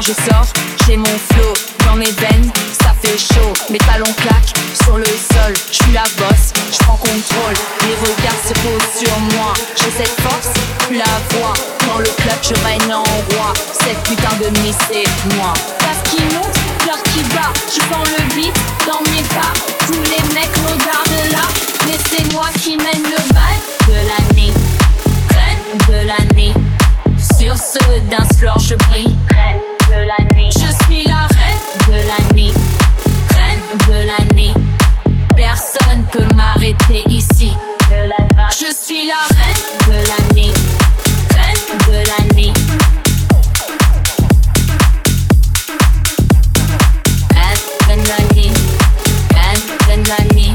je sors, j'ai mon flow dans mes veines, ça fait chaud. Mes talons claquent sur le sol, je suis la bosse, je prends contrôle. Les regards se posent sur moi, j'ai cette force, plus la voix. Dans le club, je règne en roi. Cette putain de nuit, c'est moi. Parce qui monte, cœur qui bat, je prends le beat dans mes pas. Tous les mecs regardent là, mais c'est moi qui mène le bal de l'année, reine de l'année. Sur ce dance floor, je brille, reine de l'année. Je suis la reine de l'année, reine de l'année. Personne peut m'arrêter ici. Je suis la reine de l'année, reine de l'année. Reine de l'année, reine de l'année.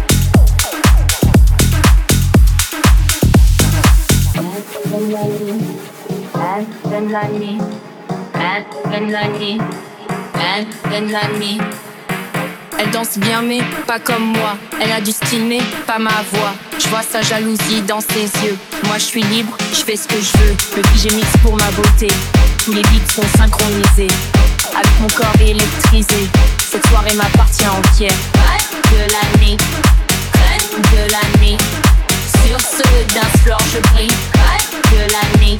Elle danse bien mais pas comme moi. Elle a du style mais pas ma voix. Je vois sa jalousie dans ses yeux. Moi je suis libre, je fais ce que je veux. Le DJ mix pour ma beauté. Tous les beats sont synchronisés. Avec mon corps électrisé. Cette soirée m'appartient entière. Reine de l'année, reine de l'année. Sur ce dance floor je brille. Reine de l'année.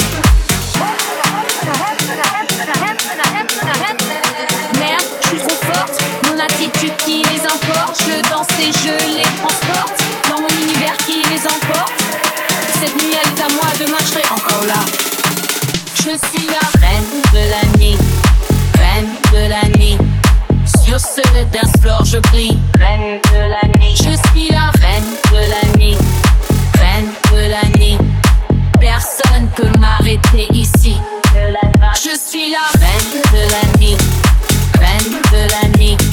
Merde, je suis trop forte. Mon attitude qui les emporte. Je danse et je les transporte dans mon univers qui les emporte. Cette nuit elle est à moi, demain je serai encore là. Je suis la reine de l'année, reine de l'année. Sur ce dance floor je brille, reine de l'année. Je suis la reine de l'année, reine de l'année. Personne peut m'arrêter ici. Je suis la reine de l'année, reine de l'année.